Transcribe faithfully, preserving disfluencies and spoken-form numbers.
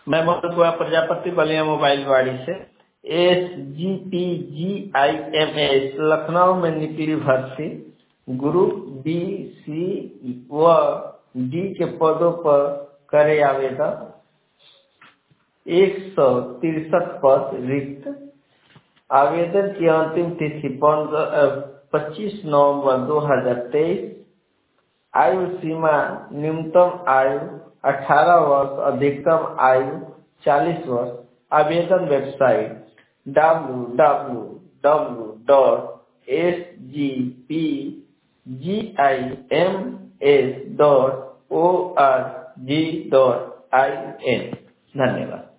मैं मधु कुमार प्रजापति बलिया मोबाइल वाड़ी से। S G P G I M S Lucknow में निकली भर्ती ग्रुप बी सी व डी के पदों पर करे आवेदन। एक सौ तिरसठ पद रिक्त। आवेदन की अंतिम तिथि पच्चीस नवंबर दो हजार तेईस। आयु सीमा न्यूनतम आयु अठारह वर्ष, अधिकतम आयु चालीस वर्ष। आवेदन website W W W dot S G P G I M S dot O R G dot I N. धन्यवाद।